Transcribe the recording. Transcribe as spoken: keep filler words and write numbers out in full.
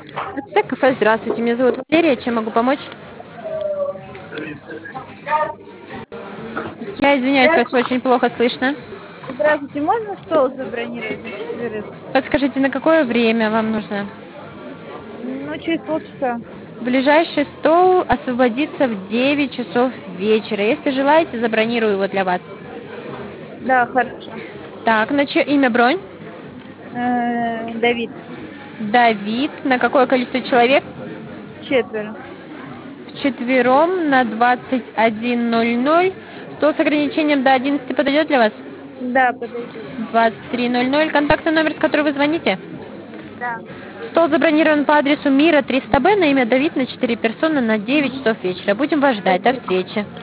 Так, кафе, здравствуйте, меня зовут Валерия, чем могу помочь? Я извиняюсь, вас Здравствуйте, очень плохо слышно. здравствуйте. Можно стол забронировать на четверых? Подскажите, на какое время вам нужно? Ну, через полчаса. Ближайший стол освободится в девять часов вечера. Если желаете, забронирую его для вас. Да, хорошо. Так, на чье имя бронь? Э, Давид, Давид. На какое количество человек? четверо. Вчетвером на двадцать один ноль ноль. Стол с ограничением до одиннадцати подойдет для вас? Да, подойдет. двадцать три ноль ноль. Контактный номер, с которого вы звоните? Да. Стол забронирован по адресу Мира триста Б на имя Давид на четыре персоны на девять часов вечера. Будем вас ждать. До Спасибо. встречи.